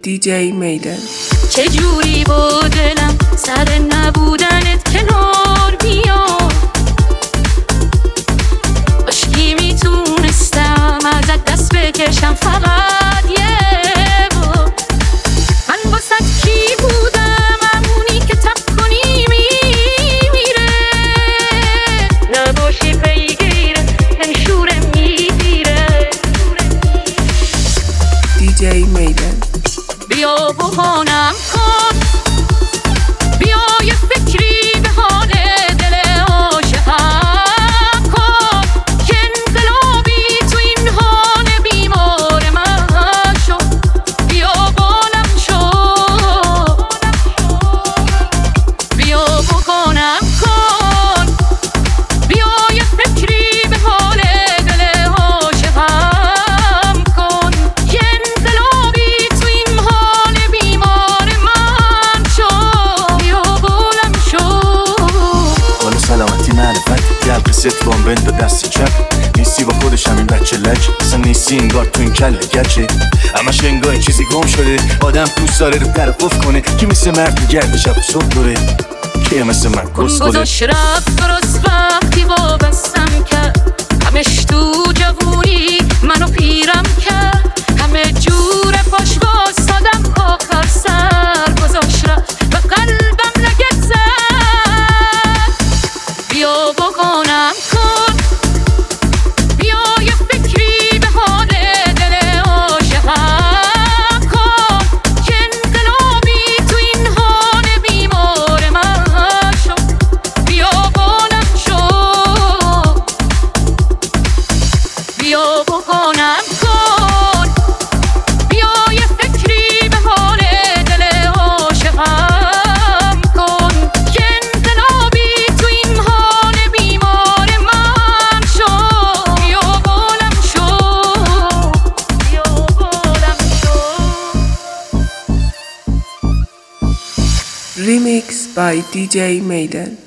DJ میدن. چجوری با دلم سر نبودنت کنار بیام، کاشکی میتونستم ازت دست بکشم فقط یه بار. من واسه کی بودم همونی که تب کنی میمیره، نباشی پیگیره انشوره میگیره. DJ میدن. بیا بخانم کن، بیا یه فکری به حال دل عاشقم کن، که انقلابی تو این حال بیمار من شد. بیا بالم شد، بیا بخانم کن، بیا یه فکری به حال دل عاشقم کن، که انقلابی تو این حال بیمار من شد. بیا بالم شد. حالا سلامتی معرفت گل قصت بام بند و دست چپ نیستی با خودش همین بچه لج، اصلا نیستی انگار تو این کل گچه، همش انگار چیزی گم شده. آدم دوست داره رو در قف کنه، کی مثل مرد میگرده شب و صبح دوره، کی مثل من کس خوده. گذاشت رفت درست وقتی وابستم کرد، همش تو جوونی منو پیرم کرد، همه جور پاش واسادم آخر سر گذاشت رفت و قلبم لگت زد. بیا بخانم کن، بیا یه فکری به حال دل عاشقم کن، که انقلابی تو این حال بیمار من شد. بیا بالم شد، بیا بخانم کن، بیا یه فکری به حال دل عاشقم کن، که انقلابی تو این حال بیمار من شد. بیا بالم شد، بیا بالم شد. Remix by DJ میدن.